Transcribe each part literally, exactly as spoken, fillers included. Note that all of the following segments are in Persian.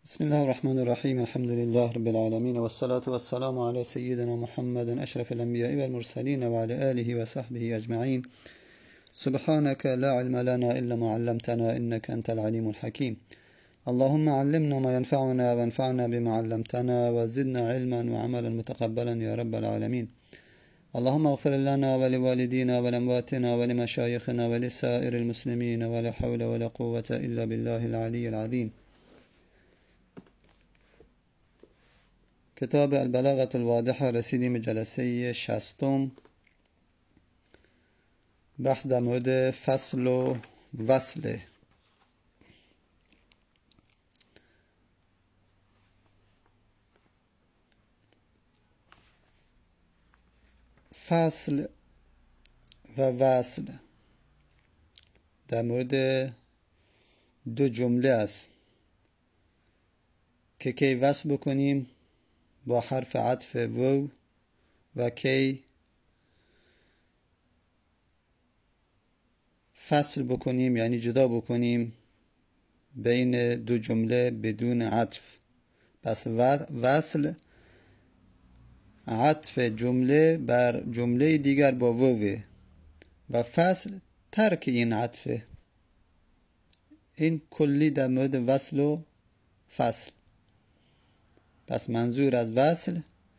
بسم الله الرحمن الرحيم الحمد لله رب العالمين والصلاة والسلام على سيدنا محمد أشرف الأنبياء والمرسلين وعلى آله وصحبه أجمعين. سبحانك لا علم لنا إلا ما علمتنا إنك أنت العليم الحكيم. اللهم علمنا ما ينفعنا وانفعنا بما علمتنا وزدنا علما وعملا متقبلا يا رب العالمين. اللهم اغفر لنا ولوالدينا ولأمواتنا ولمشايخنا ولسائر المسلمين ولا حول ولا قوة إلا بالله العلي العظيم. کتاب البلاغة الواضحة رسیدیم جلسه شستم، بحث در مورد فصل و وصله. فصل و وصل در مورد دو جمله است که کی وصل بکنیم با حرف عطف وو و کی فصل بکنیم یعنی جدا بکنیم بین دو جمله بدون عطف. پس وصل عطف جمله بر جمله دیگر با ووه و فصل ترک این عطفه. این کلی در مورد وصل و فصل. پس منظور از وصل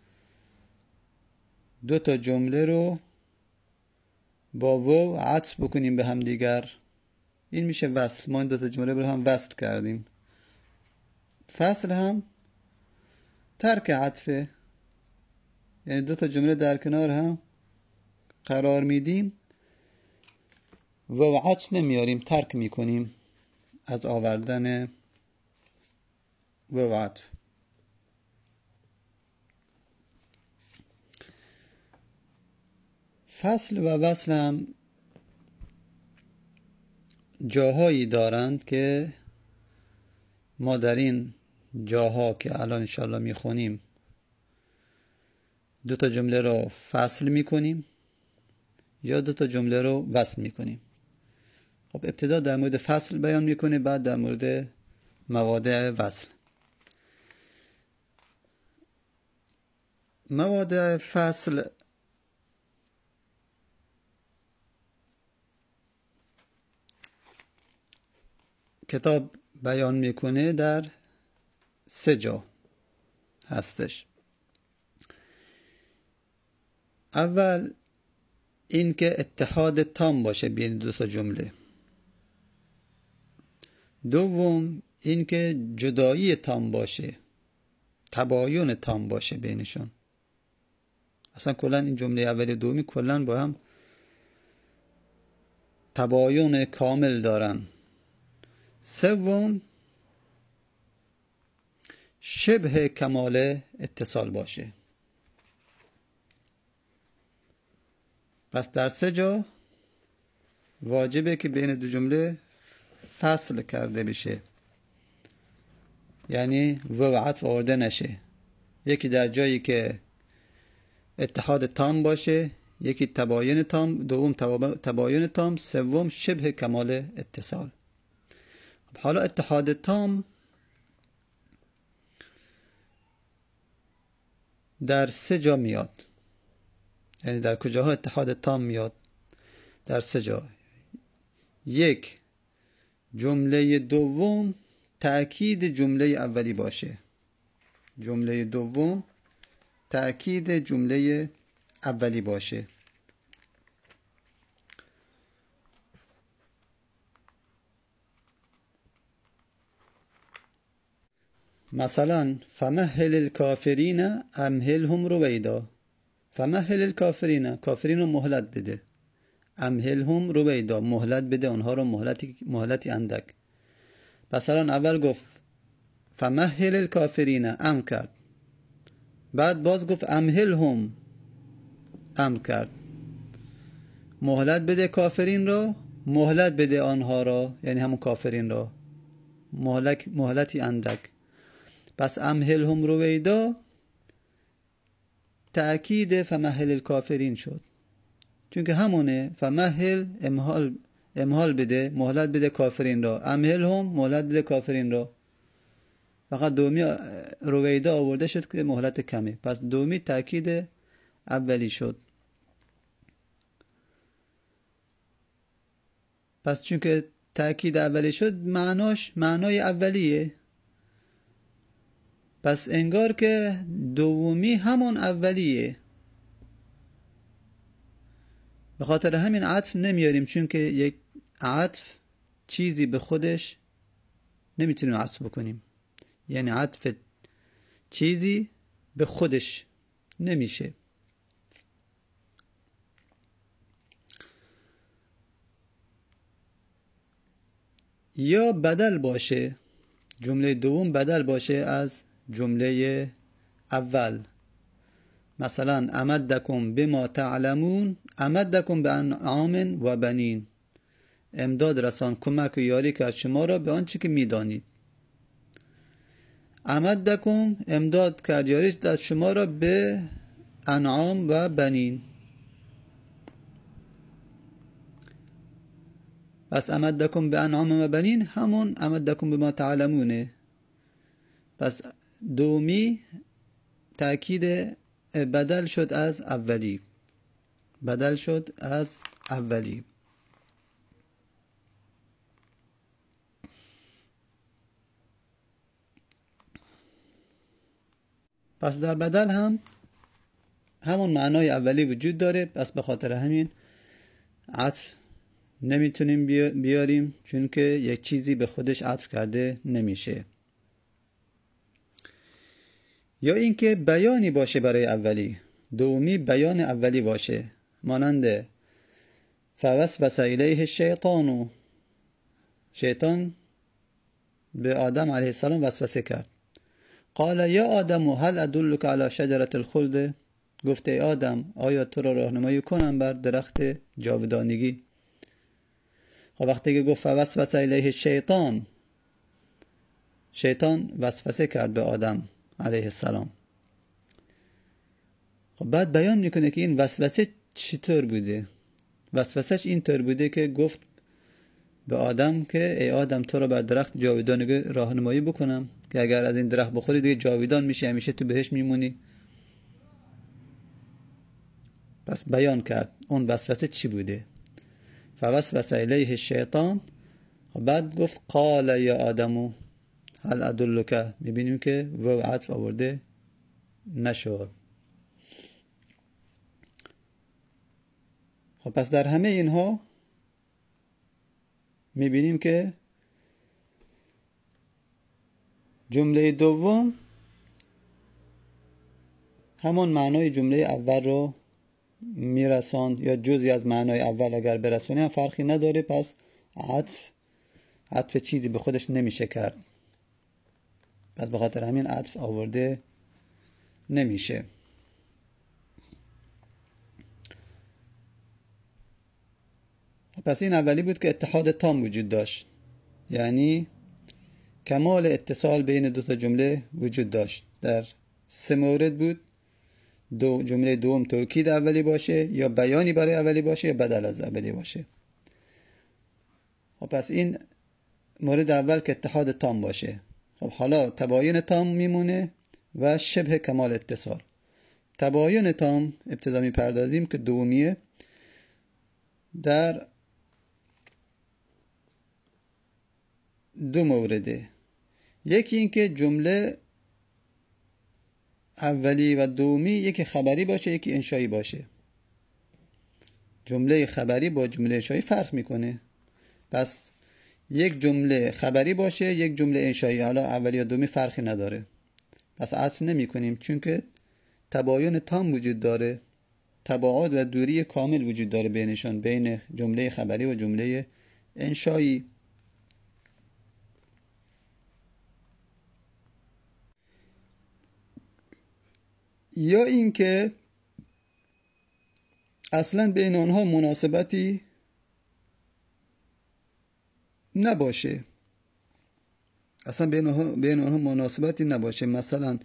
دو تا جمله رو با وو عطف بکنیم به هم دیگر، این میشه وصل. ما این دو تا جمله رو هم وصل کردیم. فصل هم ترک عطفه، یعنی دو تا جمله در کنار هم قرار میدیم و عطف نمیاریم، ترک میکنیم از آوردن و عطف. فصل و وصل هم جاهایی دارند که ما در این جاها که الان انشاءالله میخونیم دو تا جمله رو فصل میکنیم یا دو تا جمله رو وصل میکنیم. خب ابتدا در مورد فصل بیان میکنه، بعد در مورد مواضع وصل. مواضع فصل کتاب بیان میکنه در سه جا هستش. اول این که اتحاد تام باشه بین دو تا جمله. دوم این که جدایی تام باشه، تباین تام باشه بینشون. اصلا کلا این جمله اولی دومی کلا با هم تباین کامل دارن. سوم شبه کمال اتصال باشه. پس در سه جا واجبه که بین دو جمله فصل کرده بشه، یعنی و عطف آورده نشه. یکی در جایی که اتحاد تام باشه، یکی تباین تام، دوم تباین تام، سوم شبه کمال اتصال. حالا اتحاد تام در سه جا میاد. یعنی در کجاها اتحاد تام میاد؟ در سه جا. یک، جمله دوم تأکید جمله اولی باشه. جمله دوم تأکید جمله اولی باشه. مثلا فمهل الکافرین امهلهم رویدا. فمهل الکافرین، کافرین رو مهلت بده. امهلهم رویدا، مهلت بده آنها رو مهلتی مهلتی اندک. مثلا اول گفت فمهل الکافرین، ام کرد، بعد باز گفت امهلهم، ام کرد. مهلت بده کافرین رو، مهلت بده آنها رو، یعنی همون کافرین رو مهلت مهلتی اندک. پس امهلهم رویدا تأکید فمهل الکافرین شد، چون که همونه. فمهل امهال امهال بده، مهلت بده کافرین را. امهلهم، مهلت بده کافرین را. فقط دومی رویدا آورده شد که مهلت کمه، پس دومی تأکید اولی شد. پس چون که تأکید اولی شد معناش معنای اولیه، پس انگار که دومی همون اولیه. به خاطر همین عطف نمیاریم، چون که یک عطف چیزی به خودش نمیتونیم عطف بکنیم، یعنی عطف چیزی به خودش نمیشه. یا بدل باشه، جمله دوم بدل باشه از جمله اول. مثلا امدکم بما تعلمون، امدکم به انعام و بنین، امداد رسان، کمک و یاری کرد شما را به آنچه که میدانید. امدکم امداد کرد، یاری داد شما را به انعام و بنین. پس امدکم به انعام و بنین همون امدکم بما تعلمونه. پس دومی تأکید بدل شد از اولی، بدل شد از اولی. پس در بدل هم همون معنای اولی وجود داره، پس به خاطر همین عطف نمیتونیم بیاریم، چون که یک چیزی به خودش عطف کرده نمیشه. یا اینکه بیانی باشه برای اولی، دومی بیان اولی باشه، مانند فوسوس الیه الشیطان، شیطان به آدم علیه السلام وسوسه کرد. قال یا آدم هل ادلک علی شجرة الخلد، گفت ای آدم آیا تو را راهنمایی کنم بر درخت جاودانگی. خب وقتی که گفت فوسوس الیه الشیطان، شیطان وسوسه کرد به آدم علیه السلام. خب بعد بیان میکنه که این وسوسه چطور بوده. وسوسهش این طور بوده که گفت به آدم که ای آدم تو را بر درخت جاودانگی راهنمایی بکنم که اگر از این درخت بخوری دیگه جاودان میشی، همیشه تو بهش میمونی. پس بیان کرد اون وسوسه چی بوده. فوسوس الیه الشیطان، بعد گفت قال یا آدمو هل ادلک، میبینیم که و عطف آورده نشد. خب پس در همه اینها میبینیم که جمله دوم همون معنای جمله اول رو میرساند، یا جزئی از معنای اول اگر برسونه هم فرقی نداره. پس عطف عطف چیزی به خودش نمیشه کرد، پس به خاطر همین عطف آورده نمیشه. پس این اولی بود که اتحاد تام وجود داشت، یعنی کمال اتصال بین دو تا جمله وجود داشت. در سه مورد بود، دو جمله دوم توکید اولی باشه، یا بیانی برای اولی باشه، یا بدل از اولی باشه. خب پس این مورد اول که اتحاد تام باشه. خب حالا تباین تام میمونه و شبه کمال اتصال. تباین تام ابتدا میپردازیم که دومیه. در دو مورده، یکی این که جمله اولی و دومی یکی خبری باشه یکی انشایی باشه. جمله خبری با جمله انشایی فرق میکنه، پس یک جمله خبری باشه یک جمله انشایی، حالا اولی و دومی فرقی نداره، پس عطف نمی کنیم، چون که تباین تام وجود داره، تباعد و دوری کامل وجود داره بینشان، بین جمله خبری و جمله انشایی. یا اینکه اصلا بین آنها مناسبتی نباشه، اصلا بین آنها, بین آنها مناسبتی نباشه. مثلا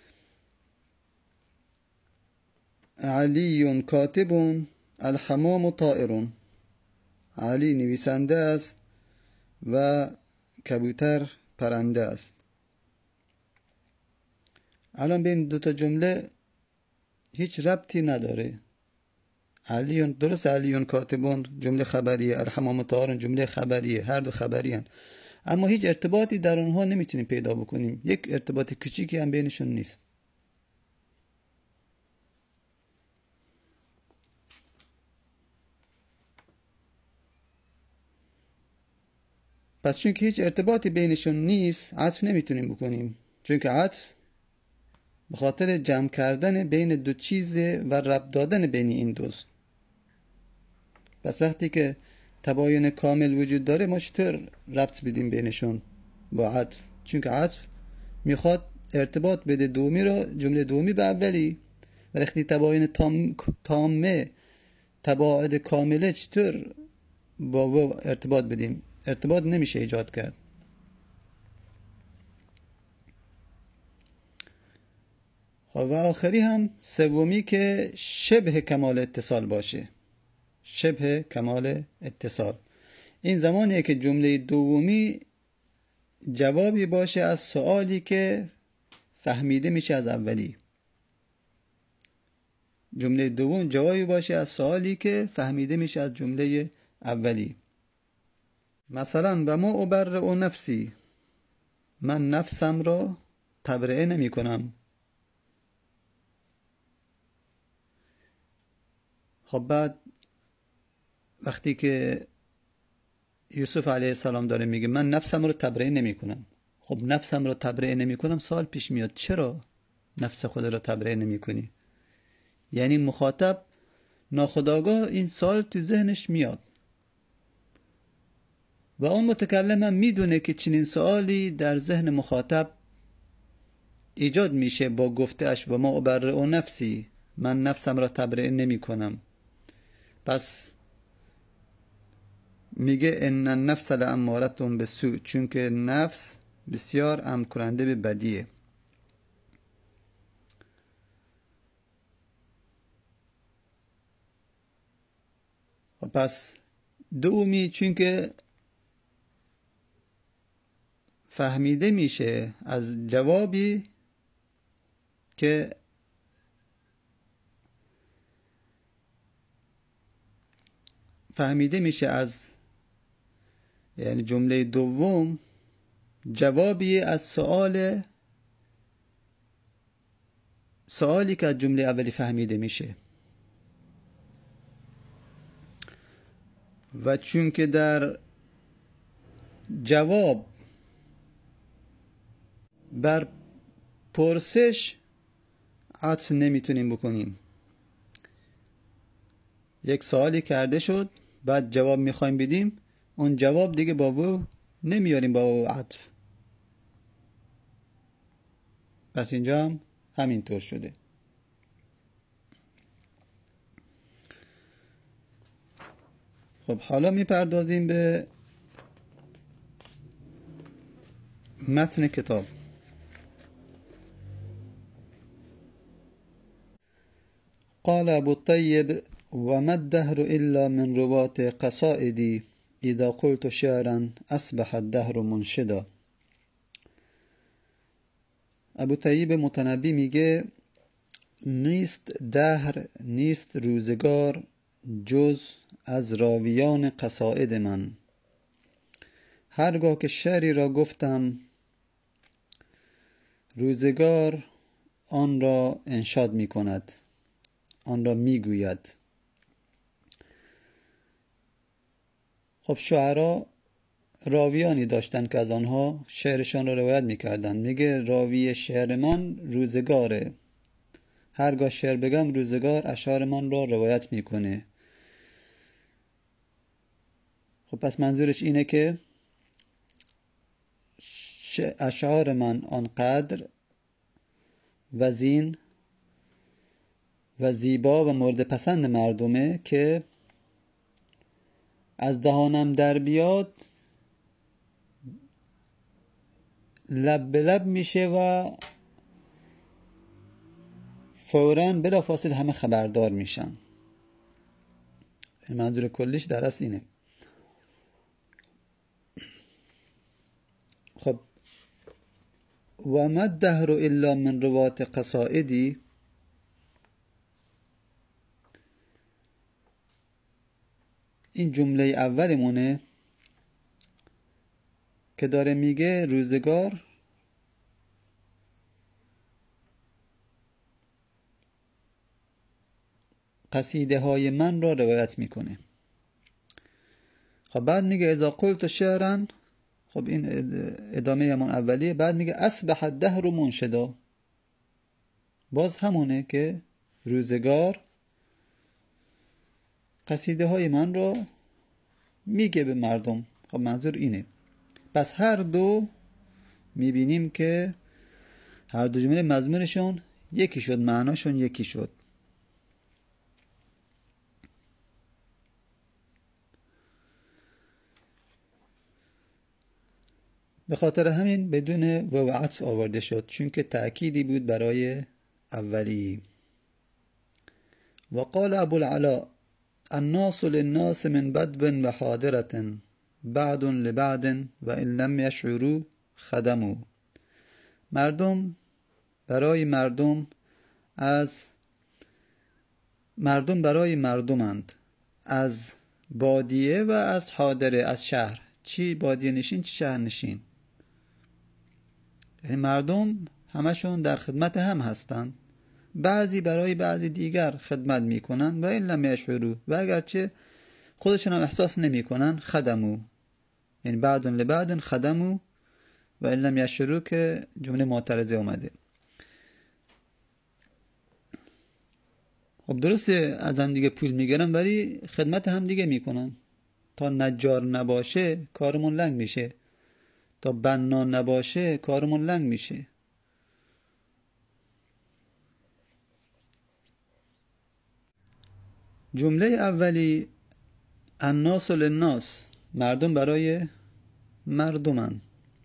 علی کاتب الحمام طائر، علی نویسنده است و کبوتر پرنده است. الان بین دوتا جمله هیچ ربطی نداره. علیون درست علیون کاتبون جمله خبریه، الحمام طاهرون جمله خبریه، هر دو خبری هن. اما هیچ ارتباطی در اونها نمیتونیم پیدا بکنیم. یک ارتباط کوچیکی هم بینشون نیست. پس چون که هیچ ارتباطی بینشون نیست عطف نمیتونیم بکنیم، چون که عطف به خاطر جمع کردن بین دو چیز و ربط دادن بین این دوست. پس وقتی که تباین کامل وجود داره ما چطور ربط بدیم بینشون با عطف؟ چون که عطف میخواد ارتباط بده دومی رو جمله دومی به اولی، و وقتی تباین تام تامه تباعد کامله چطور با و ارتباط بدیم؟ ارتباط نمیشه ایجاد کرد. و آخری هم سومی که شبه کمال اتصال باشه. شبه کمال اتصال این زمانیه که جمله دومی جوابی باشه از سوالی که فهمیده میشه از اولی. جمله دوم جوابی باشه از سوالی که فهمیده میشه از جمله اولی. مثلا و ما ابرئ نفسی، من نفسم را تبرئه نمی کنم. خب بعد وقتی که یوسف علیه السلام داره میگه من نفسم رو تبرئه نمی کنم، خب نفسم رو تبرئه نمی کنم، سوال پیش میاد چرا نفس خود رو تبرئه نمی کنی؟ یعنی مخاطب ناخودآگاه این سوال تو ذهنش میاد و اون متکلم هم میدونه که چنین سوالی در ذهن مخاطب ایجاد میشه با گفتهش و ما ابرئ نفسی، من نفسم را تبرئه نمی کنم. پس میگه ان النفس لامارة بالسوء، چون که نفس بسیار امر کننده به بدیه. و پس دومی چون که فهمیده میشه از جوابی که فهمیده میشه از یعنی جمله دوم جوابی از سوال سوالی که از جمله اولی فهمیده میشه. و چون که در جواب بر پرسش عطف نمیتونیم بکنیم. یک سوالی کرده شد بعد جواب میخوایم بدیم، اون جواب دیگه با و نمیاریم با عطف. پس اینجا هم همینطور شده. خب حالا میپردازیم به متن کتاب. قال ابو الطيب وما الدهر إلا من رباط قصائدي إذا قلت شعرا أصبح الدهر منشدا. ابو طیب متنبی میگه نیست دهر، نیست روزگار جز از راویان قصائد من. هرگاه که شعری را گفتم روزگار آن را انشاد می کند، آن را می گوید. خب شعرا راویانی داشتن که از آنها شعرشان را روایت میکردن. میگه راوی شعر من روزگاره، هرگاه شعر بگم روزگار اشعار من را روایت میکنه. خب پس منظورش اینه که اشعار من آنقدر وزین و زیبا و مورد پسند مردمه که از دهانم در بیاد لب به لب میشه و فوراً بلا فاصله همه خبردار میشن. منظور کلیش در اصل اینه. خب و ما الدهر الا من روات قصائدی، این جمله اولمونه که داره میگه روزگار قصیده های من را روایت میکنه. خب بعد میگه اذا قلت شعرا، خب این ادامه همون اولیه. بعد میگه اصبح الدهر منشدا، باز همونه که روزگار قصیده های من را میگه به مردم. خب منظور اینه. پس هر دو میبینیم که هر دو جمله مضمونشون یکی شد، معناشون یکی شد. به خاطر همین بدون واو عطف آورده شد، چون که تأکیدی بود برای اولی. و قال ابو العلا الناس للناس من بدو و حاضرة بعد لبعد و ان لم یشعروا خدموا. مردم برای مردم از مردم برای مردمند، از بادیه و از حاضره، از شهر. چی بادیه نشین چی شهر نشین، یعنی مردم همشون در خدمت هم هستند. بعضی برای بعضی دیگر خدمت میکنن و این لم یشعروا، و اگرچه خودشون هم احساس نمیکنن خدمو، یعنی بعد لبعد خدمو و این لم یشعروا که جمله معترضه اومده. خب درسته از هم دیگه پول میگیرن ولی خدمت هم دیگه میکنن. تا نجار نباشه کارمون لنگ میشه، تا بنا نباشه کارمون لنگ میشه. جمله اولی الناس للناس، مردم برای مردمن.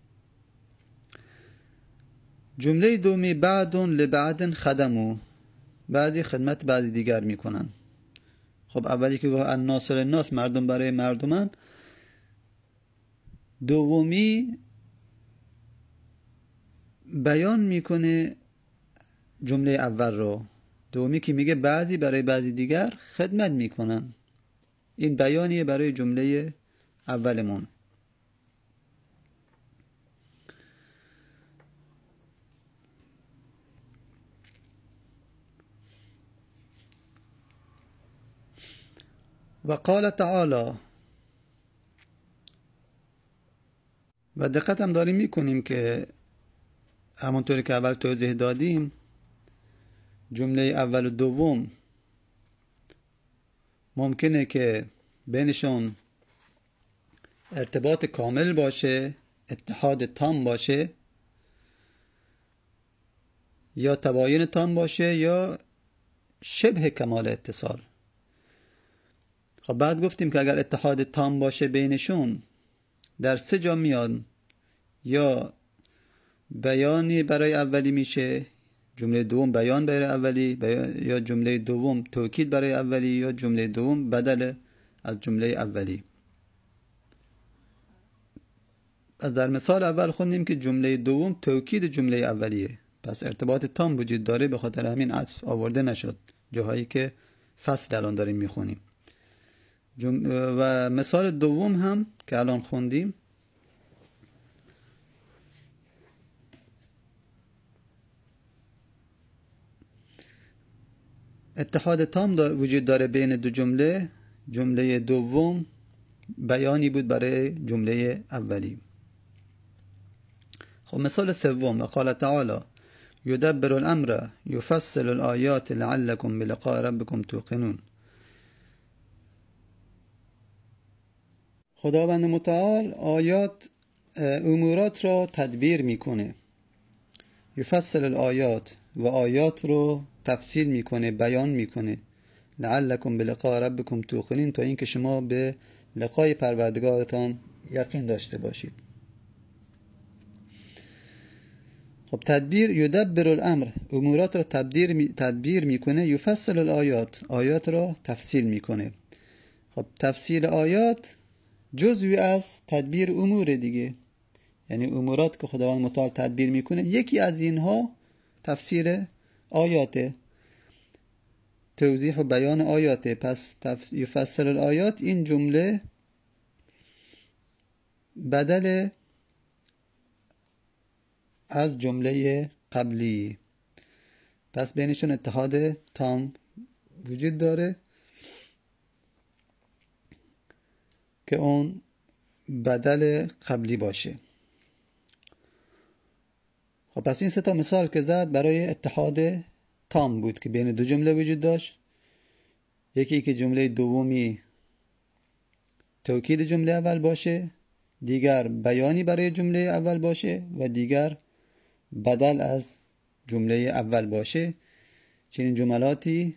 جمله دومی بعد لبعد خدمو، بعضی خدمت بعضی دیگر میکنن. خب اولی که گفت الناس للناس، مردم برای مردمن، دومی بیان میکنه جمله اول رو. دومی که میگه بعضی برای بعضی دیگر خدمت میکنن، این بیانیه برای جمله اولمون. و قال تعالی، و دقت هم داریم میکنیم که همونطوری که اول توضیح دادیم جمله اول و دوم ممکنه که بینشون ارتباط کامل باشه، اتحاد تام باشه، یا تباین تام باشه، یا شبه کمال اتصال. خب بعد گفتیم که اگر اتحاد تام باشه بینشون، در سه جا میاد، یا بیانی برای اولی میشه، جمله دوم بیان برای اولی، یا جمله دوم توکید برای اولی، یا جمله دوم بدل از جمله اولی. از در مثال اول خوندیم که جمله دوم توکید جمله اولیه، پس ارتباط تام وجود داره، به خاطر همین عطف آورده نشد جاهایی که فصل الان داریم میخونیم. جم... و مثال دوم هم که الان خوندیم اتحاد تام دار وجود داره بین دو جمله. جمله دوم بیانی بود برای جمله اولی. خب مثال سوم، قال تعالی یدبر الامر یفصل الآیات لعلکم بلقاء ربکم توقنون. خداوند متعال آیات امورات را تدبیر میکنه. یفصل الآیات، و آیات رو تفصیل میکنه، بیان میکنه. لعلکم بلقاء ربکم توقنون، تا اینکه شما به لقای پروردگارتان یقین داشته باشید. خب تدبیر، یدبر الامر، امورات را تدبیر می، تدبیر میکنه. یفصل الآیات، آیات را تفصیل میکنه. خب تفصیل آیات جزوی از تدبیر امور دیگه، یعنی امورات که خداوند متعال تدبیر میکنه، یکی از اینها تفسیر آیاته، توضیح و بیان آیاته. پس یفسر الآیات این جمله بدل از جمله قبلی، پس بینشون اتحاد تام وجود داره که اون بدل قبلی باشه. خب پس این سه تا مثال که زد برای اتحاد تام بود که بین دو جمله وجود داشت. یکی که جمله دومی توکید جمله اول باشه، دیگر بیانی برای جمله اول باشه و دیگر بدل از جمله اول باشه. چنین جملاتی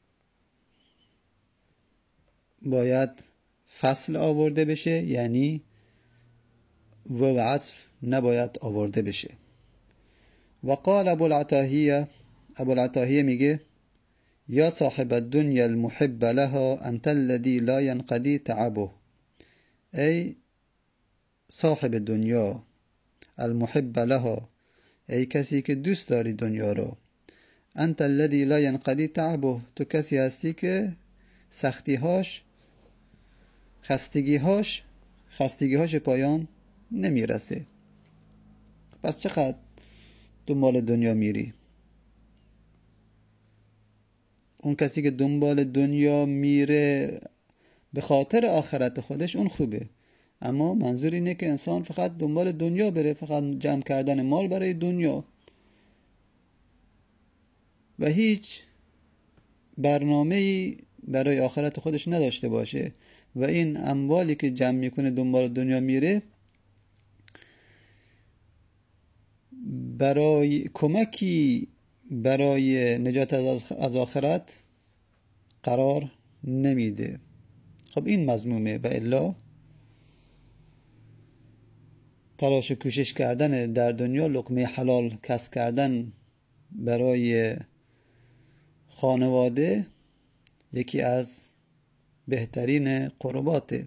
باید فصل آورده بشه، یعنی و عطف نباید آورده بشه. و قال ابو العتاهیه، ابو العتاهیه میگه یا صاحب الدنیا المحب لها انت الذي لا ينقضي تعبه. ای صاحب دنیا، المحب لها، ای کسی که دوست داری دنیا رو، انت الذي لا ينقضي تعبه، تو کسی هستی که سختیهاش، خستگیهاش خستگیهاش پایان نمیرسه. پس چقدر دنبال دنیا میری؟ اون کسی که دنبال دنیا میره به خاطر آخرت خودش اون خوبه، اما منظور اینه که انسان فقط دنبال دنیا بره، فقط جمع کردن مال برای دنیا و هیچ برنامه‌ای برای آخرت خودش نداشته باشه و این اموالی که جمع میکنه دنبال دنیا میره برای کمکی برای نجات از آخرت قرار نمیده. خب این مذمومه. و الا تلاش و کوشش کردن در دنیا، لقمه حلال کسب کردن برای خانواده یکی از بهترین قرباته.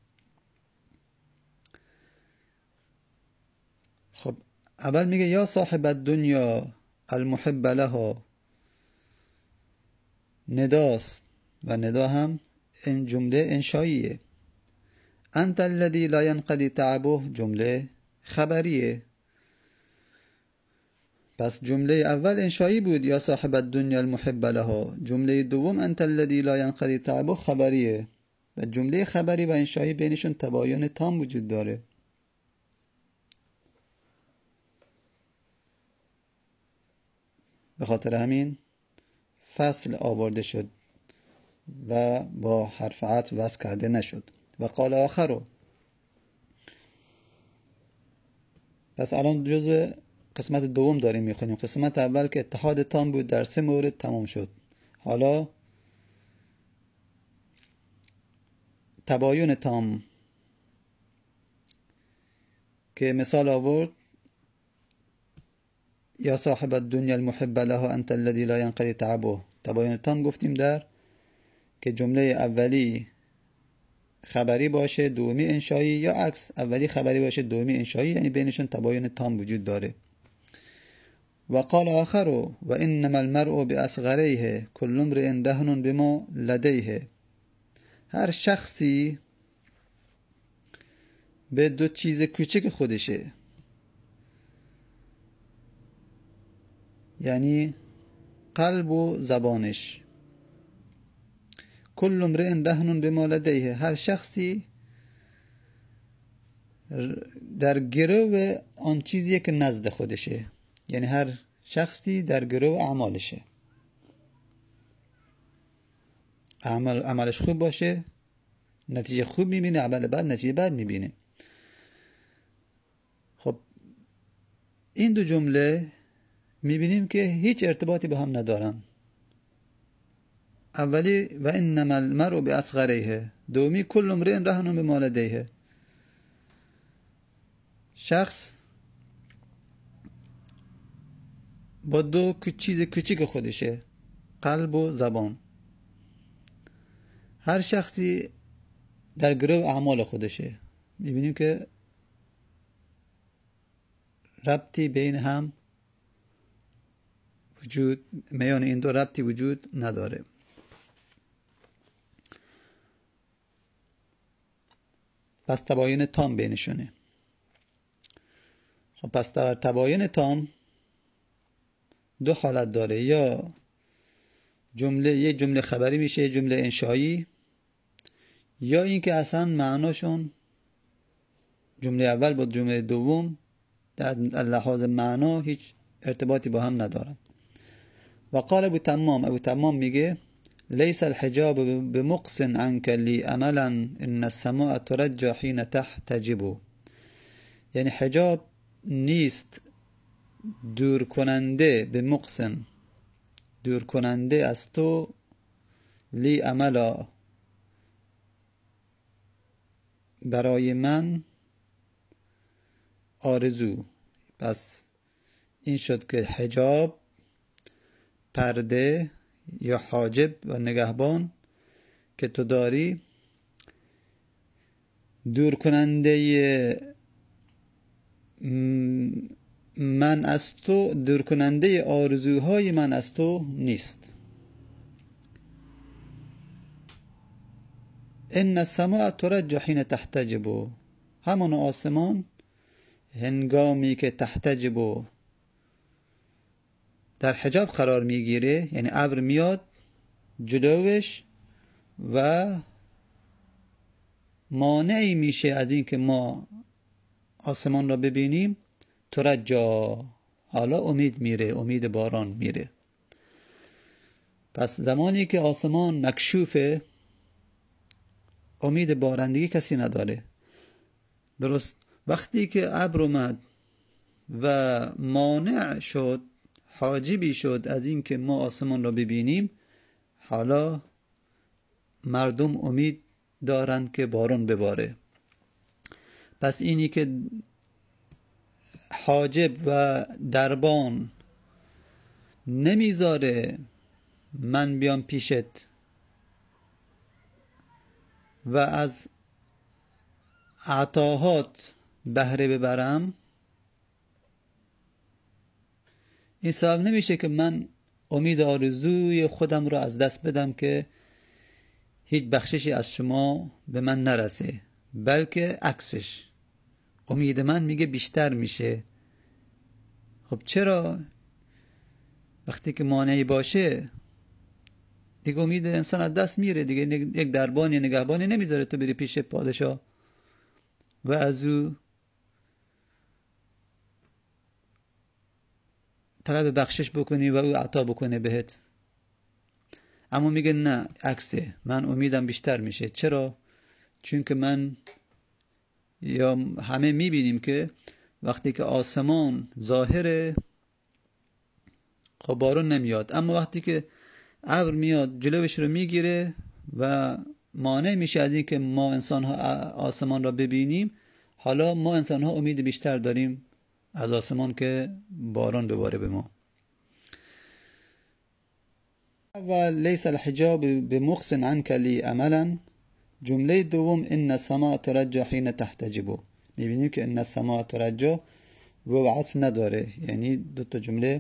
خب اول میگه یا صاحب الدنیا المحب لها، نداست و ندا هم این جمله انشاییه. انت الذي لا ينقضي تعبه جمله خبریه. پس جمله اول انشایی بود یا صاحب الدنیا المحب لها، جمله دوم انت الذي لا ينقضي تعبه خبریه و جمله خبری و انشایی بینشون تباین تام وجود داره. به خاطر همین فصل آورده شد و با حرف عطف وصل کرده نشد. و قال آخرو. پس الان جزء قسمت دوم داریم میخونیم. قسمت اول که اتحاد تام بود در سه مورد تمام شد. حالا تباین تام که مثال آورد یا صاحب الدنیا المحب لها انت الذي لا ينقضي تعبه. تباین تام گفتیم در که جمله اولی خبری باشه دومی انشایی، یا عکس اولی خبری باشه دومی انشایی، یعنی بینشون تباین تام وجود داره. و قال آخر و انما المرء باصغریه كل امرئ رهن بما لدیه. هر شخصی به دو چیز کوچک خودشه، یعنی قلب و زبانش. کل امرئ رهن بما لدیه، هر شخصی در گرو آن چیزی که نزد خودشه، یعنی هر شخصی در گرو اعمالشه. عمل عملش خوب باشه نتیجه خوب میبینه، عمل بد نتیجه بد میبینه. خب این دو جمله میبینیم که هیچ ارتباطی به هم ندارن. اولی و انما المرء باصغریه، دومی کل امرئ رهن بما لدیه. شخص با دو چیز کوچیک خودشه، قلب و زبان. هر شخصی در گرو اعمال خودشه. میبینیم که ربطی بین هم وجود میان این دو ربطی وجود نداره. پس تباین تام بینشونه. خب پس در تباین تام دو حالت داره، یا جمله یک جمله خبری میشه جمله انشایی، یا اینکه اصلا معناشون جمله اول با جمله دوم در لحاظ معنا هیچ ارتباطی با هم ندارن. و قال ابو تمام ابو تمام میگه لیس الحجاب بمقص عنك لی املا ان السماء ترجى حين تحتجب. یعنی حجاب نیست دور کننده، به مقصن دور کننده از تو، لی املا برای من آرزو. پس این شد که حجاب، پرده یا حاجب و نگهبان که تو داری، دور کننده من از تو، دور کننده آرزوهای من از تو نیست. ان السماء ترجى حين تحتجب، همان آسمان هنگامی که تحتجب در حجاب قرار میگیره، یعنی ابر میاد جلوش و مانعی میشه از این که ما آسمان را ببینیم. ترجا، حالا امید میره، امید باران میره. پس زمانی که آسمان مکشوفه امید بارندگی کسی نداره. درست وقتی که ابر اومد و مانع شد، حاجبی شد از این که ما آسمان را ببینیم، حالا مردم امید دارند که باران بباره. پس اینی که حاجب و دربان نمیذاره من بیام پیشت و از عطاهات بهره ببرم، این سبب نمیشه که من امید آرزوی خودم رو از دست بدم که هیچ بخششی از شما به من نرسه، بلکه عکسش امید من میگه بیشتر میشه. خب چرا؟ وقتی که مانعی باشه دیگه امید انسان از دست میره دیگه. یک دربانی نگهبانی نمیذاره تو بری پیش پادشاه و از او طلب بخشش بکنی و او عطا بکنه بهت. اما میگه نه، عکسه، من امیدم بیشتر میشه. چرا؟ چون که من، یا همه میبینیم که وقتی که آسمان ظاهره خب بارون نمیاد، اما وقتی که ابر میاد جلوش رو میگیره و مانع میشه از این که ما انسان ها آسمان را ببینیم، حالا ما انسان ها امید بیشتر داریم از آسمان که باران بباره به ما. و لیس الحجاب بمقص عنك لی املا، جمله دوم ان السماء ترجى حين تحتجب. میبینیم که ان السماء ترجى و عطف نداره، یعنی دو تا جمله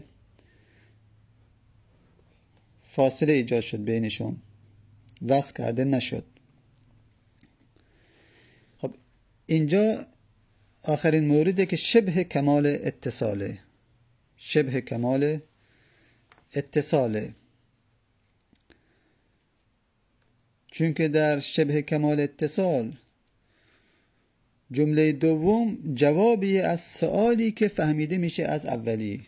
فاصله ایجاد شد بینشون، وصل کرده نشد. خب اینجا آخرین مورده که شبه کمال اتصاله، شبه کمال اتصاله، چون که در شبه کمال اتصال جمله دوم جوابی از سوالی که فهمیده میشه از اولی،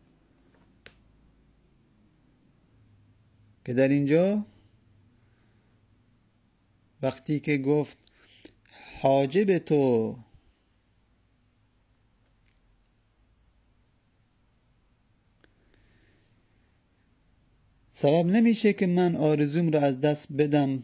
که در اینجا وقتی که گفت حاجب تو سبب نمیشه که من آرزوم رو از دست بدم،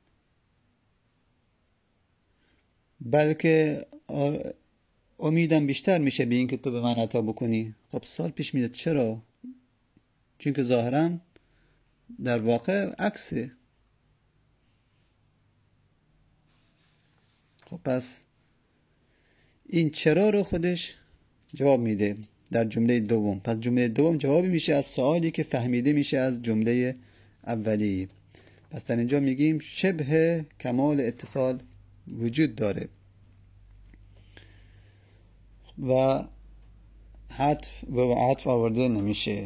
بلکه امیدم بیشتر میشه به این که تو به من عطا بکنی. خب سوال پیش میاد چرا؟ چون که ظاهرا در واقع عکسه. خب پس این چرا رو خودش جواب میده در جمله دوم. پس جمله دوم جوابی میشه از سوالی که فهمیده میشه از جمله اولی. پس در اینجا میگیم شبه کمال اتصال وجود داره و عطف و عطف آورده نمیشه.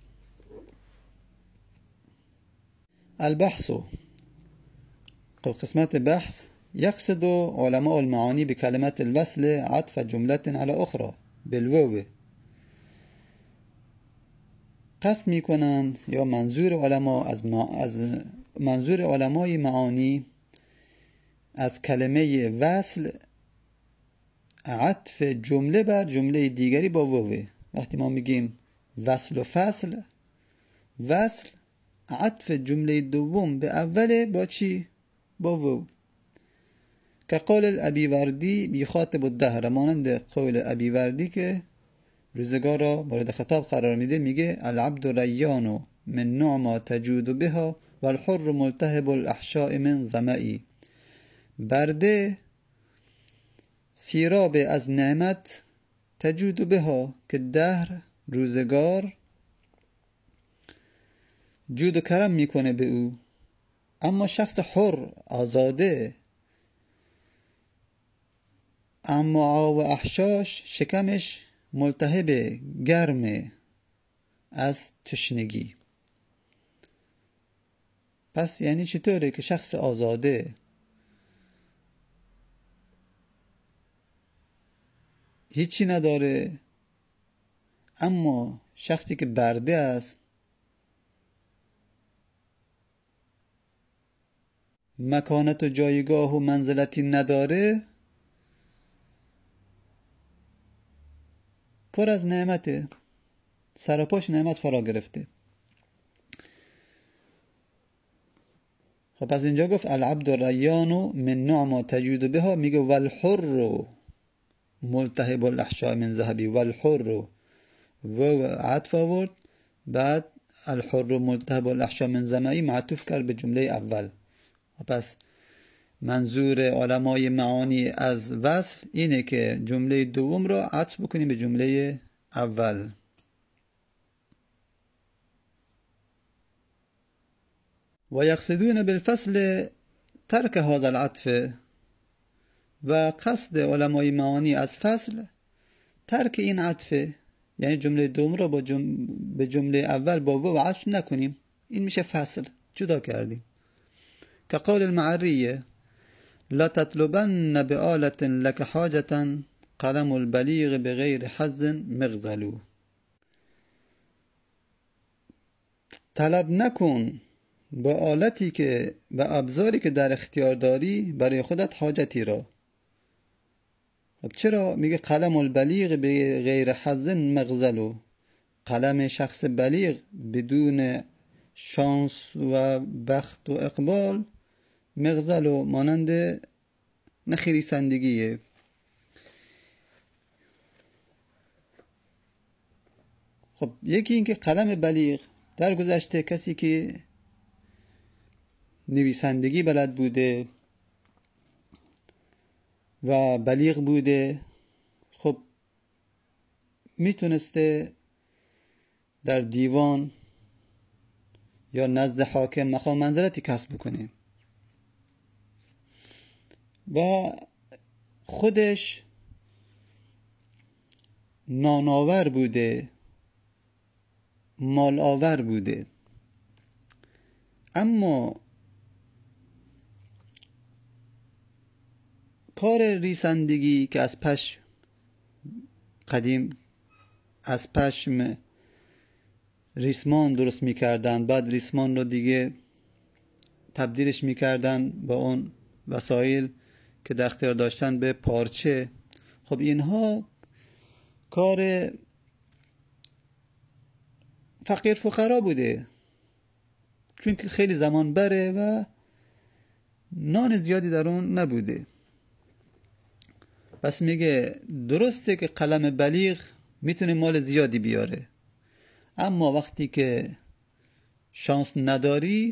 البحث، خب قسمت بحث. يقصد علماء المعاني بكلمة الوصل عطف جملة على أخرى بالواو. قصد میکنند یا منظور علما از, ما از منظور علمای معانی از کلمه وصل عطف جمله بر جمله دیگری با واو. وقتی ما میگیم وصل و فصل، وصل عطف جمله دوم به اوله با چی؟ با واو. که قول الابی وردی بیخاطب الدهر، مانند قول ابی وردی که روزگار را مورد خطاب قرار میده، میگه العبد ریان من نعما تجود بها والحر ملتهب الاحشاء من ظمئی. برده سیراب از نعمت تجود بها که دهر روزگار جود و کرم میکنه به او، اما شخص حر آزاده اما و احشاش شکمش ملتهب گرمه از تشنگی. پس یعنی چطوره که شخص آزاده هیچی نداره، اما شخصی که برده است مکانت و جایگاه و منزلتی نداره، پر از نعمته، سر و پاش نعمت فرا گرفته. خب پس اینجا گفت العبد ریان من نعما تجود بها، میگه والحر ملتهب الاحشاء من ذهبی. والحر و عطف آورد، بعد الحر ملتهب الاحشاء من ظمئی معطوف کرد به جمله اول. پس منظور علمای معانی از وصل اینه که جمله دوم را عطف بکنیم به جمله اول. و یقصدون بالفصل ترک هذا العطف، و قصد علمای معانی از فصل ترک این عطفه، یعنی جمله دوم را با جم... به جمله اول با واو عطف نکنیم، این میشه فصل، جدا کردیم. که قول المعریه لا تطلبن بآلة لك حاجة قلم البلیغ بغیر حظ مغزلو. طلب نکن با آلتی که و ابزاری که در اختیار داری برای خودت حاجتی را. خب چرا میگه قلم البلیغ بغیر حظ مغزلو؟ قلم شخص بلیغ بدون شانس و بخت و اقبال مغزلو مانند نخریسندگیه. خب یکی این که قلم بلیغ در گذشته کسی که نویسندگی بلد بوده و بلیغ بوده، خب میتونسته در دیوان یا نزد حاکم مقام منزلتی کسب بکنه و خودش نانآور بوده، مال آور بوده، اما کار ریسندگی که از پشم قدیم از پشم ریسمان درست میکردن، بعد ریسمان رو دیگه تبدیلش میکردن با اون وسایل که در اختیار داشتن به پارچه. خب اینها کار فقیر فقرا بوده، چون که خیلی زمان بره و نان زیادی در اون نبوده. پس میگه درسته که قلم بلیغ میتونه مال زیادی بیاره، اما وقتی که شانس نداری،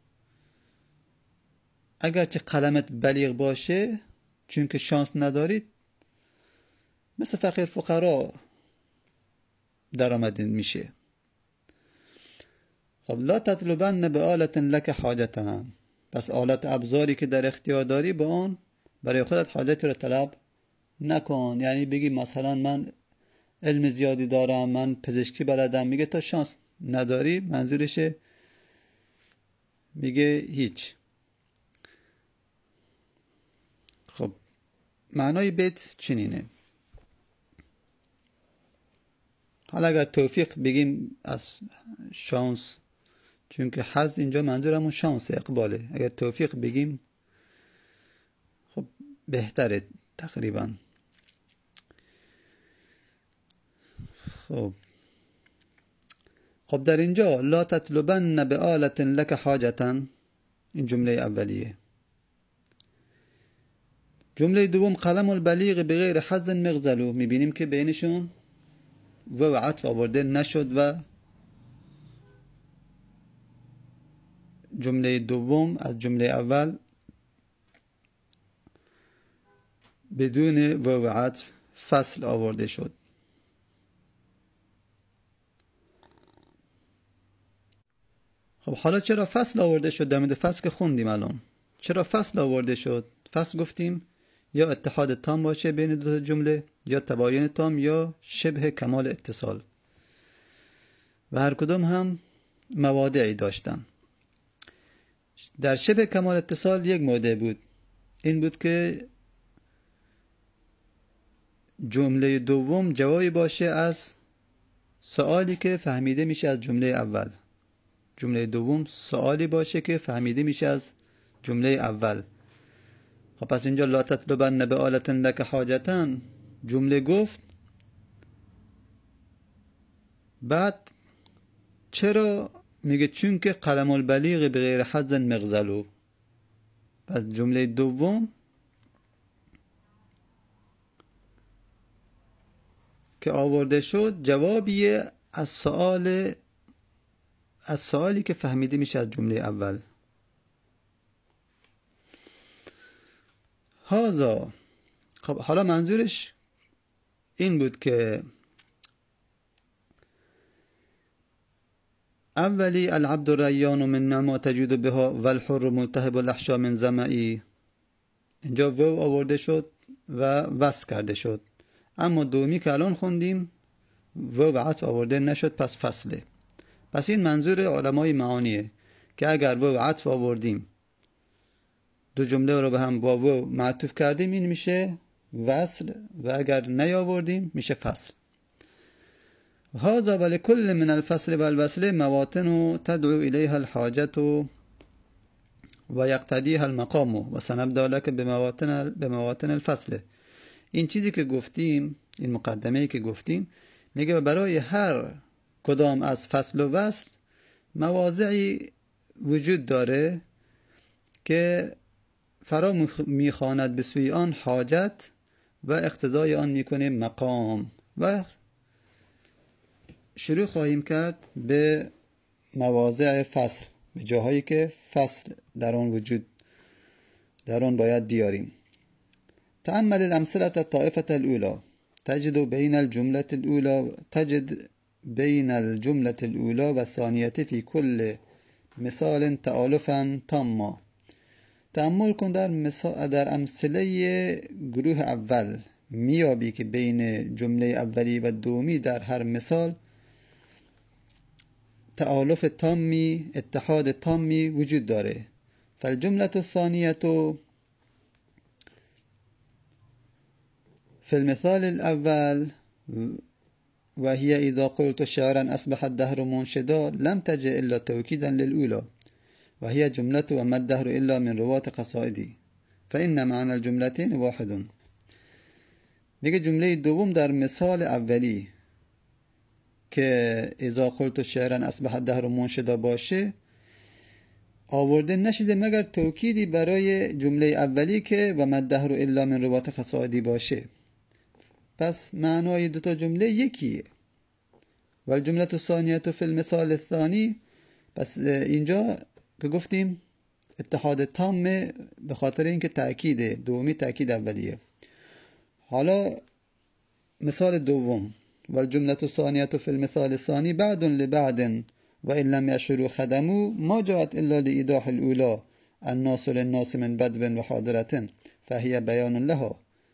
اگرچه قلمت بلیغ باشه، چون که شانس نداری مثل فقیر فقرا در آمده میشه. خب لا تطلبن به آلت لک حاجتا، پس آلت ابزاری که در اختیار داری با آن برای خودت حاجتی رو طلب نکن. یعنی بگی مثلا من علم زیادی دارم، من پزشکی بلدم، میگه تا شانس نداری، منظورشه میگه هیچ. خب معنای بیت چنینه. حالا اگر توفیق بگیم از شانس، چون که حظ اینجا منظورمون شانس اقباله، اگر توفیق بگیم خب بهتره تقریبا. خب خب در اینجا لا تطلبن به آلت لک حاجتا، این جمله اولیه. جمله دوم قلم البلیغ بغیر حظ مغزلو، میبینیم که بینشون و عطف آورده نشد و جمله دوم از جمله اول بدون و عطف فصل آورده شد. خب حالا چرا فصل آورده شد؟ در مورد فصل که خوندیم الان. چرا فصل آورده شد؟ فصل گفتیم یا اتحاد تام باشه بین دو تا جمله، یا تباین تام، یا شبه کمال اتصال، و هر کدوم هم موادعی داشتن. در شبه کمال اتصال یک موضع بود، این بود که جمله دوم جوابی باشه از سوالی که فهمیده میشه از جمله اول. جمله دوم سوالی باشه که فهمیده میشه از جمله اول. خب پس اینجا لا تطلبن به آلت لک حاجتا جمله گفت، بعد چرا میگه چون که قلم البلیغ بغیر حظ مغزلو. پس جمله دوم که آورده شد جوابیه از سوال از سوالی که فهمیده میشه از جمله اول. هازا، خب حالا منظورش این بود که اولی العبد الریان من نعما تجود بها والحر ملتهب الاحشا من زمعی، اینجا وو آورده شد و وصل کرده شد. اما دومی که الان خوندیم وو عطف آورده نشد، پس فصله. پس این منظور علمای معانیه که اگر وو عطف آوردیم، دو جمله رو به هم با وو معطوف کردیم، این میشه وصل، و اگر نیاوردیم میشه فصل. هذا ولكل من الفصل والوصل مواطن تدعو إليها الحاجة ويقتضيها المقام وسنبدأ لك بمواطن بمواطن الفصل. این چیزی که گفتیم، این مقدمه‌ای که گفتیم، میگه برای هر کدام از فصل و وصل مواضعی وجود داره که فرا میخواند به سوی آن حاجت و اقتضای آن میکنه مقام. و شروع خواهیم کرد به مواضع فصل، به جاهایی که فصل در آن وجود در آن باید بیاریم. تأمل الأمثلة الطائفة الأولى تجد بين الجملة الأولى تجد بين الجملة الأولى والثانية في كل مثال تآلفا تاما. تأمل کن در مثال در امثله گروه اول، میابی که بین جمله اولی و دومی در هر مثال تآلف تامی، اتحاد تامی وجود داره. فالجملة الثانية في المثال الأول وهي إذا قلت شعرا أصبح الدهر منشدا لم تجئ إلا توكيدا للأولى، وهي جملة وما الدهر إلا من رواة قصائدي فإن معنى الجملتين واحد. میگه جمله دوم در مثال اولی که اذا قلت شعرا اصبح الدهر منشدا باشه آورده نشده مگر توکیدی برای جمله اولی که و ما الدهر الا من رواة قصائدی باشه. پس معنای دوتا جمله یکیه. و الجمله الثانیه فی المثال الثانی، پس اینجا که گفتیم اتحاد تام به خاطر اینکه تأکید دومی تأکید اولیه. حالا مثال دوم والجملة الثانية في المثال الثاني بعد لبعد وإن لم يشعروا خدموا ما جاءت إلا لإيضاح الأولى الناس للناس من بدو وحاضرة فهي بیان لها.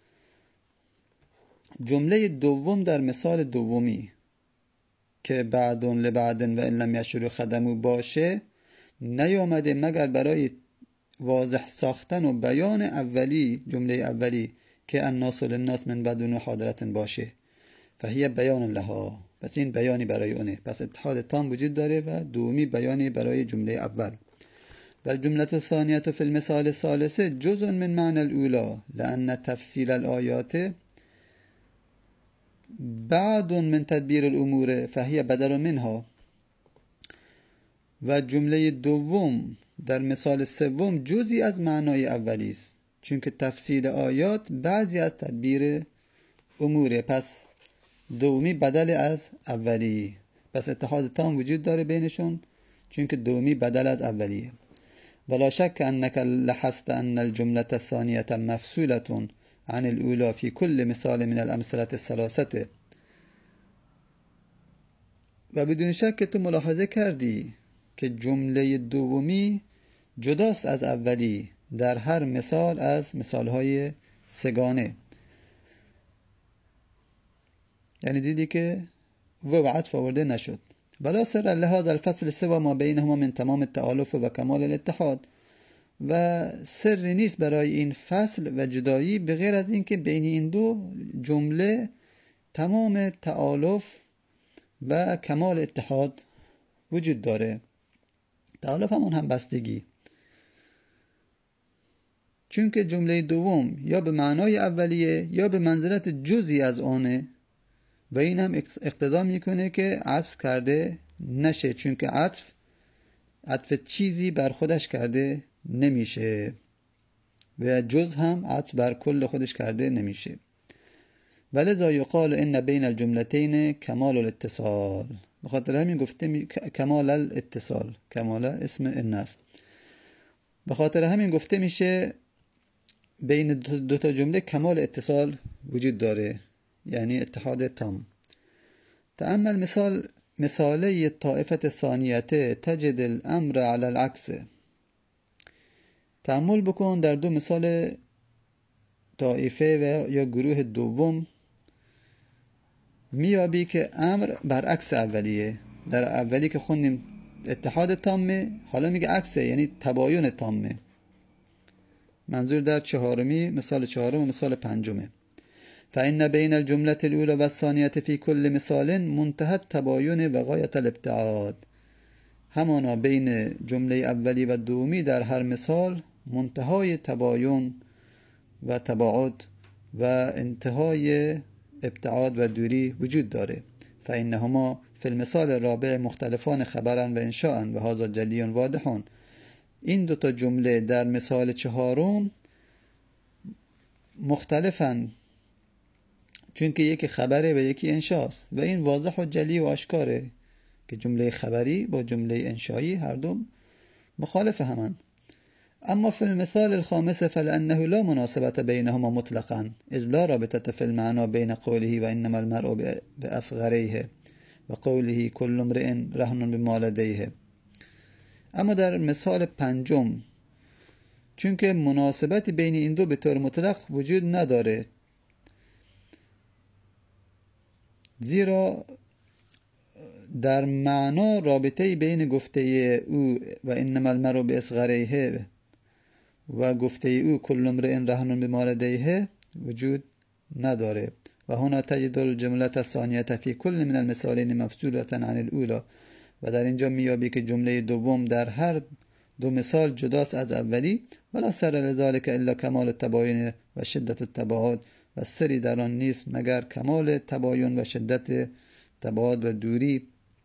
جمله دوم در مثال دومی که بعد لبعد و ان لم یشعروا خدموا باشه نیامده مگر برای واضح ساختن و بیان اولی، جمله اولی که الناس للناس من بدو وحاضرة باشه فهی بیان لها. پس این بیانی برای اونه. پس اتحاد تام وجود داره و دومی بیانی برای جمله اول. والجملة الثانية في المثال الثالث جزء من معنى الأولى لأن تفصيل الآيات بعد من تدبیر الامور فهي بدل منها. و جمله دوم در مثال سوم جزئی از معنای اولی است چون که تفصیل آیات بعضی از تدبیر اموره. پس دومی بدل از اولی. پس اتحاد تام وجود داره بینشون چون که دومی بدل از اولیه. ولا شك أنك لاحظت أن الجملة الثانية مفصولة عن الأولى في كل مثال من الأمثلة الثلاثة. و بدون شک تو ملاحظه کردی که جمله دومی جداست از اولی در هر مثال از مثالهای سگانه. یعنی دیدی که و عطف آورده نشد. ولا سر لهذا الفصل سوى ما بينهما من تمام التآلف و کمال الاتحاد. و سر نیست برای این فصل و جدایی به غیر از اینکه بین این دو جمله تمام تآلف و کمال اتحاد وجود داره. تآلف همون هم بستگی، چون که جمله دوم یا به معنای اولیه یا به منزلت جزئی از آنه و این هم اقتضا میکنه که عطف کرده نشه، چون که عطف عطف چیزی بر خودش کرده نمیشه و جز هم عطف بر کل خودش کرده نمیشه. ولذا یقال ان بین الجملتین کمال الاتصال. بخاطر همین گفته می... کمال الاتصال، کمال اسم ان است، بخاطر همین گفته میشه بین دو تا جمله کمال اتصال وجود داره، یعنی اتحاد تام. تأمل مثال مثالی الطائفة الثانیه تجد الامر على العکس. تأمل بکن در دو مثال طائفه و یا گروه دوم میابی که امر برعکس اولیه. در اولی که خوندیم اتحاد تامه، حالا میگه عکسه، یعنی تباین تامه. منظور در چهارمی، مثال چهارم و مثال پنجمه. فإن بين الجملة الأولى والثانية في كل مثال منتهى التباين و غایة الابتعاد. همانا بین جمله اولی و دومی در هر مثال منتهای تباین و تباعد و انتهای ابتعاد و دوری وجود داره. فإنهما في المثال الرابع مختلفان خبرا و انشاء و هذا جلی واضح. این دوتا جمله در مثال چهارم مختلفن چون که یکی خبره و یکی انشاست و این واضح و جلی و آشکاره که جمله خبری با جمله انشایی هر دو مخالف همن. اما في المثال الخامس فلأنه لا مناسبة بينهما مطلقا اذ لا رابطة في المعنى بين قوله وإنما المرء بأصغريه و قوله كل امرئ رهن بما لديه. اما در مثال پنجم چون که مناسبتی بین این دو به طور مطلق وجود نداره، زیرا در معنا رابطه بین گفته او و انما المرء باصغریه و گفته او کل امرئ رهن بما لدیه وجود نداره. و هنا تجد الجمله الثانیه فی کل من المثالین مفصوله عن الاولى. و در اینجا میابی که جمله دوم در هر دو مثال جداست از اولی. ولا سر لذلك الا کمال التباین و شدت التباعد. و سری در آن نیست مگر کمال تباین و شدت تباعد و دوری.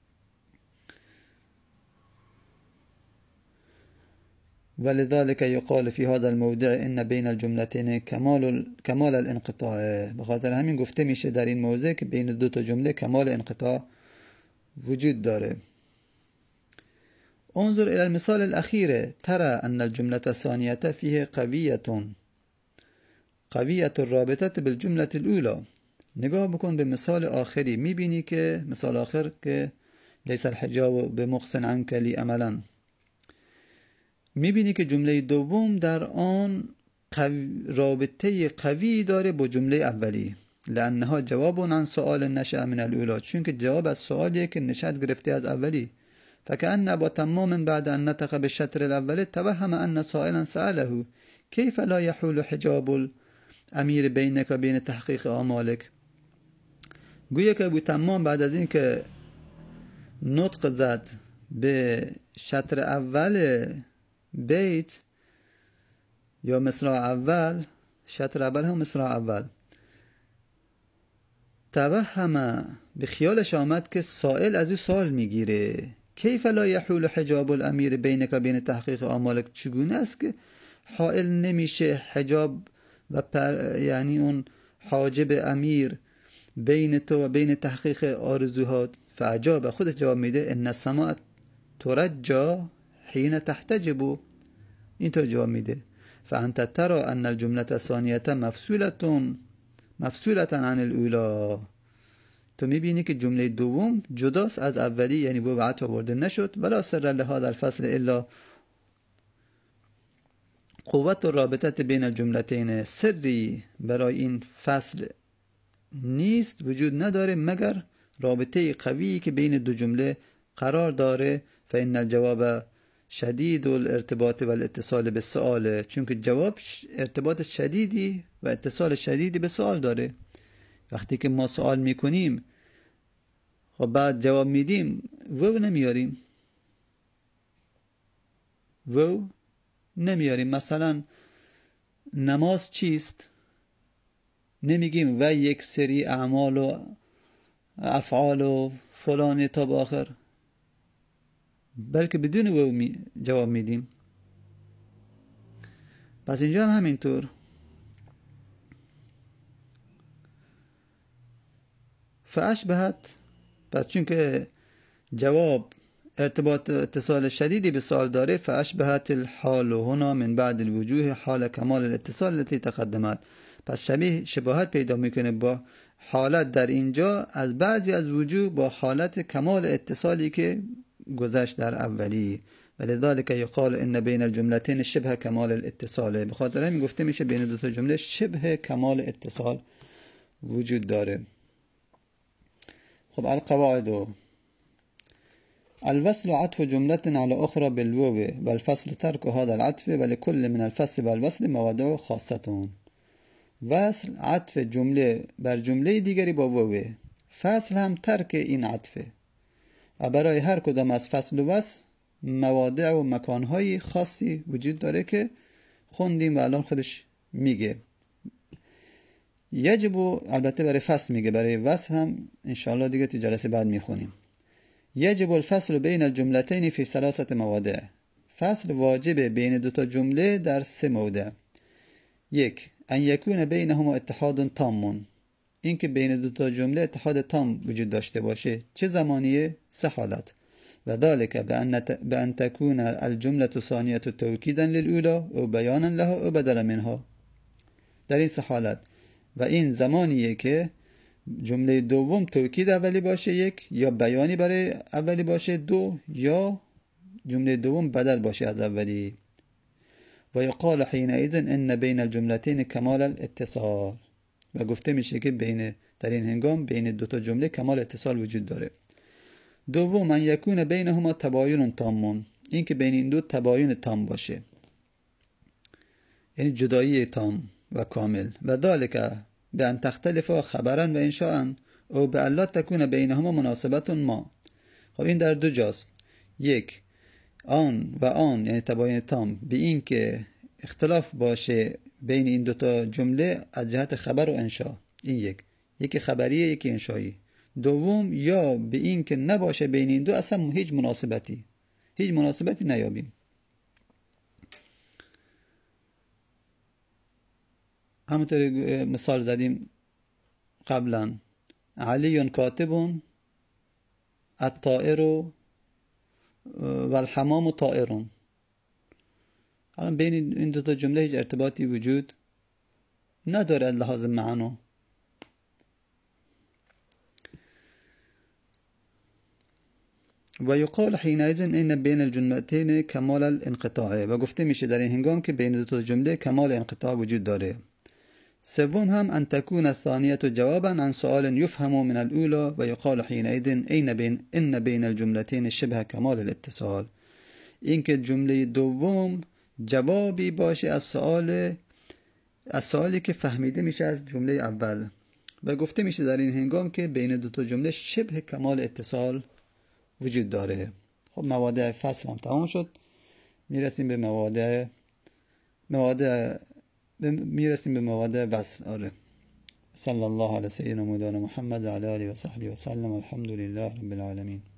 ولذلك يقال في هذا الموضع ان بين الجملتين كمال كمال الانقطاع. بخاطر همین گفته میشه در این موضع که بین دو تا جمله کمال انقطاع وجود داره. انظر الى المثال الاخير ترى ان الجملة الثانية فيه قوية قوية الرابطة بالجملة الأولى. نگاه بکن به مثال آخری، میبینی که مثال آخر که لیس الحجاب به مقصن عنک لی عملا، میبینی که جمله دوم در آن قو... رابطه قوی داره با جمله اولی، لانها جواب عن سؤال نشأ من الاولی، چون که جواب از سوالیه که نشأت گرفته از اولی. فكأن با تمام بعد ان نطق بالشطر الاول توهم ان سائلا سأله كيف لا يحول حجاب الامیر بینک و بین تحقیق آمالک. گویا که ابو تمام بعد از این که نطق زد به شطر اول بیت یا مصرع اول، شطر اول هم مصرع اول، توهم به خیالش آمد که سائل از او سوال میگیره کیف لا یحول حجاب الامیر بینک و بین تحقیق آمالک، چگونه است که حائل نمیشه حجاب و پر یعنی اون حاجب امیر بین تو و بین تحقیق آرزوهات. فعجاب، خودش جواب میده ان السماء ترجا حين تحتجب، اینطور جواب میده فانت ترى ان الجمله الثانیه مفصوله مفصوله عن الاولى، تو میبینی که جمله دوم جداست از اولی، یعنی با عطف آورده نشد. ولا سر لهذا الفصل الا قوت رابطه بین الجملتین، سری برای این فصل نیست، وجود نداره مگر رابطه قوی که بین دو جمله قرار داره. فإن الجواب شدید الارتباط و الاتصال به سؤال، چون که جواب ارتباط شدیدی و اتصال شدیدی به سؤال داره. وقتی که ما سوال میکنیم خب بعد جواب میدیم، وو نمیاریم وو نمیاریم مثلا نماز چیست؟ نمیگیم و یک سری اعمال و افعال و فلان تا به آخر، بلکه بدون وو می جواب میدیم. پس اینجا هم همینطور. فاشبهت، پس چون که جواب ارتباط اتصال شدیدی به سؤال داره، فاشبهت الحال هنا من بعد الوجوه حال کمال الاتصال التي تقدمت، پس شبیه شباهت پیدا میکنه با حالت در اینجا از بعضی از وجوه با حالت کمال اتصالی که گذشت در اولی. ولذلك یقال ان بین الجملتین شبه کمال الاتصال، به خاطر همین گفته میشه بین دو تا جمله شبه کمال اتصال وجود داره. خب القواعد: الوصل عطف جملة على أخرى بالواو والفصل ترك هذا العطف ولكل من الفصل والوصل مواضع خاصة. وصل عطف جمله بر جمله دیگری با واو، فصل هم ترک این عطفه و برای هر کدام از فصل و وصل مواضع و مکانهای خاصی وجود داره که خوندیم و الان خودش میگه. یجب، البته برای فصل میگه، برای وصل هم انشاءالله دیگه تو جلسه بعد میخونیم. یجب الفصل بین الجملتین فی ثلاثه مواضع، فصل واجبه بین دو تا جمله در سه موضع. یک، ان یکون بینهما اتحاد تام، این که بین دو تا جمله اتحاد تام وجود داشته باشه. چه زمانیه؟ سه حالت. و ذلك بان تكون الجمله ثانیه توکیدا للاولى او بیانا لها او بدلا منها، در این سه حالت. و این زمانیه که جمله دوم توکید اولی باشه یک، یا بیانی برای اولی باشه دو، یا جمله دوم بدل باشه از اولی. و یقال حینئذ ان بین الجملتین کمال الاتصال، و گفته میشه که بین در این هنگام بین دو تا جمله کمال اتصال وجود داره. دوم، من یکون بینهما تباین تام، این که بین این دو تباین تام باشه، یعنی جدایی تام و کامل. و ذالک بان تختلف خبرا و انشاء او به الله تکون بینهما مناسبت ما. خب این در دو جاست، یک آن و آن یعنی تباین تام، به این که اختلاف باشه بین این دوتا جمله از جهت خبر و انشاء، این یک یکی خبریه یکی انشایی. دوم، یا به این که نباشه بین این دو اصلا هیچ مناسبتی هیچ مناسبتی نیابیم. همونطور مثال زدیم قبلا، علی کاتب الطائر و الحمام طائر. الان بین این دو تا جمله هیچ ارتباطی وجود نداره از لحاظ معنا. و یقال حینئذ این بین الجملتین کمال الانقطاع، و گفته میشه در این هنگام که بین دو تا جمله کمال انقطاع وجود داره. سوم هم ان تكون الثانية جوابا عن سؤال يفهم من الأولى و یقال حینئذ این بین ان بین الجملتین شبه کمال الاتصال، اینکه جمله دوم جوابی باشه از سوال از سوالی که فهمیده میشه از جمله اول، و گفته میشه در این هنگام که بین دو تا جمله شبه کمال اتصال وجود داره. خب مواد فصل هم تمام شد، میرسیم به مواد مواد میرسیم به مواد وصل. آره. صلی الله علی سیدنا مولانا محمد و علی آله و صحبه و سلم. الحمد لله رب العالمین.